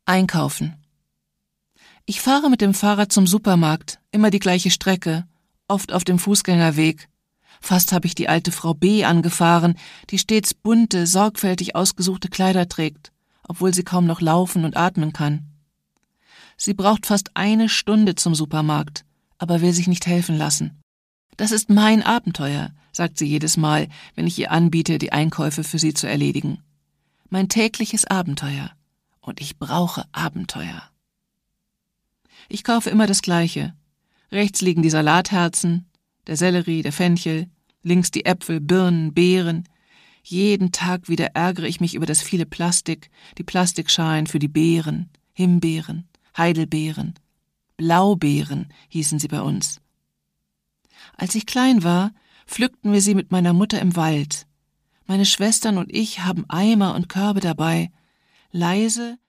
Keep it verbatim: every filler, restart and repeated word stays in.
Einkaufen. Ich fahre mit dem Fahrrad zum Supermarkt, immer die gleiche Strecke, oft auf dem Fußgängerweg. Fast habe ich die alte Frau B. angefahren, die stets bunte, sorgfältig ausgesuchte Kleider trägt, obwohl sie kaum noch laufen und atmen kann. Sie braucht fast eine Stunde zum Supermarkt, aber will sich nicht helfen lassen. Das ist mein Abenteuer, sagt sie jedes Mal, wenn ich ihr anbiete, die Einkäufe für sie zu erledigen. Mein tägliches Abenteuer. Und ich brauche Abenteuer. Ich kaufe immer das Gleiche. Rechts liegen die Salatherzen, der Sellerie, der Fenchel, links die Äpfel, Birnen, Beeren. Jeden Tag wieder ärgere ich mich über das viele Plastik, die Plastikschalen für die Beeren, Himbeeren, Heidelbeeren, Blaubeeren hießen sie bei uns. Als ich klein war, pflückten wir sie mit meiner Mutter im Wald. Meine Schwestern und ich haben Eimer und Körbe dabei. Leise